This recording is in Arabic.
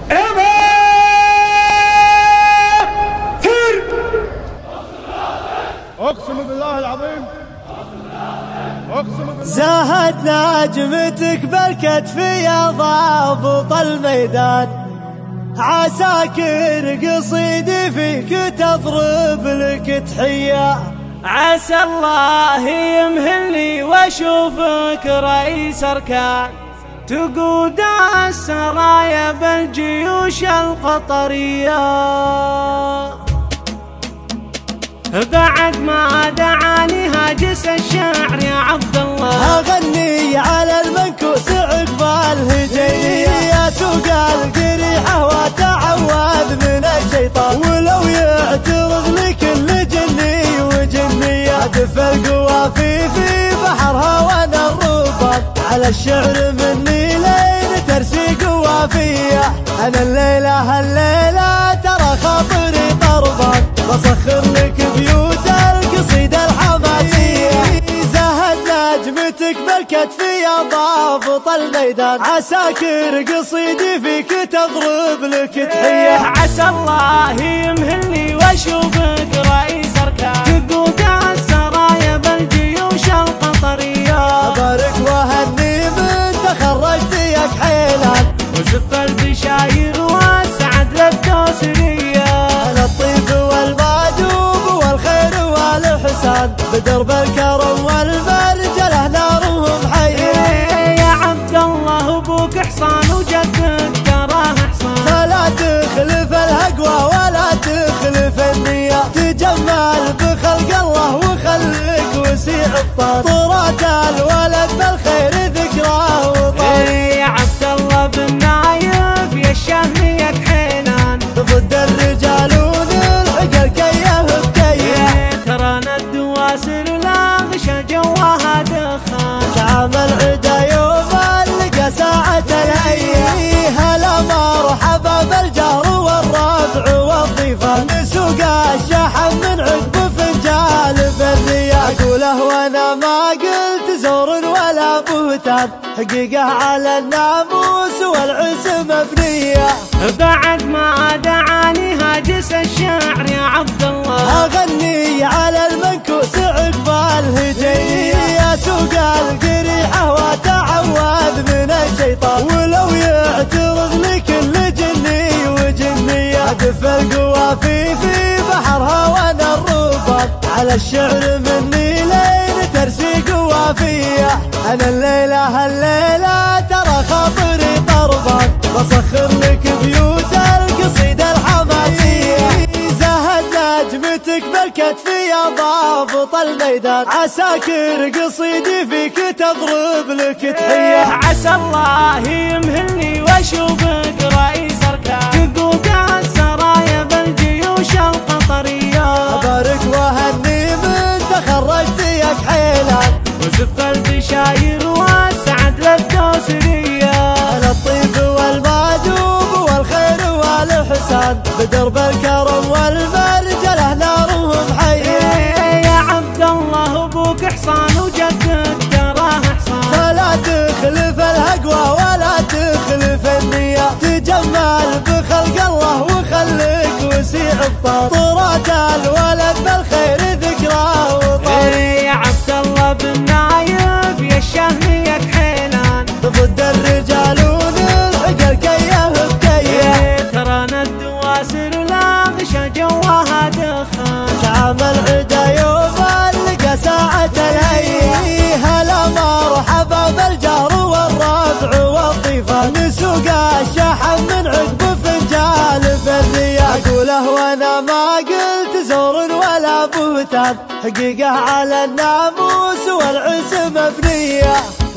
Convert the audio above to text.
اقسم بالله العظيم زاهت نجمتك بالكتف يا ضابط الميدان، عساكر قصيدي فيك تضرب لك تحية. عسى الله يمهلني واشوفك رئيس اركان، تقود السرايا بالجيوش القطرية. بعد ما دعاني هاجس الشعر يا عبد الله، اغني على المنكوس عقب الهجينية، سوق القريحة وتعوذ من الشيطان، ولو يعترض لكل جني وجنية، ادف القوافي في بحرها وانا الرباط، على الشعر مني لين ترسي قوافية. انا الليلة ترى خاطري طربان، بسخر لك بيوت القصيدة الحماسية. زهد نجمتك بالكتف يا ضابط الميدان، عساكر قصيدي فيك تضرب لك تحية. عسى الله يمهلني واشوفك رئيس اركان، تقود السرايا بالجيوش القطرية. ابارك وهني من تخرجت يا كحيلان، وزف البشاير واسعد للدوسرية. انا الطيب والمعجوب والخير والإحسان، بدرب الكرم والمرجله نارهم حيه. يا عبد الله ابوك حصان وجدك تراه حصان، فلا تخلف الهقوى ولا تخلف النية، تجمل بخلق الله وخلك وسيع الطار، طرات الولد بالخير ذكراه وطار. يا عبد الله بن نايف يا الشهم يا كحيلان، ضد الرجال ونلحق الكيه بكيه. ترانا الدواسر لا غشا جواها دخان، شعم العدا يوم لقى ساعة الهيه. هلا مرحبا بالجار والربع والضيفان، نسوق الشحن من عقب فنجال بالرياح. اقوله وانا ما قلت زور ولا بهتان، حقيقة على الناموس والعز مبنية. بعد ما دعاني هاجس الشعر يا عبد الله، اغني على المنكوس عقب الهجينية، سوق القريحة وتعوذ من الشيطان، ولو يعترض لكل جني وجنية، ادف القوافي في بحرها وانا الرباط، على الشعر مني لين ترسي قوافية. انا الليلة ترى خاطري طربان، بسخر لك بيوت القصيدة الحماسية. زهد نجمتك بالكتف يا ضابط الميدان، عساكر قصيدي فيك تضرب لك تحية. عسى الله يمهلني واشوفك رئيس اركان، تقود السرايا بالجيوش القطرية. ابارك وهني من تخرجت يا كحيلان، وزف البشاير واسعد للدوسرية. انا الطيب والمعجوب والخير والإحسان، بدرب الكرم والمرجله نارهم حيه. يا عبد الله ابوك حصان وجدك تراه حصان، فلا تخلف الهقوى ولا تخلف النية، تجمل بخلق الله وخلك وسيع الطار، طرات الولد بالخير ذكراه وطار. يا عبد الله بن نايف يا الشهم يا كحيلان، ضد الرجال ونلحق الكيه بكيه. ترانا الدواسر لا غشا جواها دخان، شعم العدا يوم لقى ساعة الهيه. هلا مرحبا بالجار والربع والضيفان، نسوق الشحن من عقب فنجال بالرياح. اقوله وانا ما قلت زور ولا بهتان، حقيقة على الناموس والعز مبنية.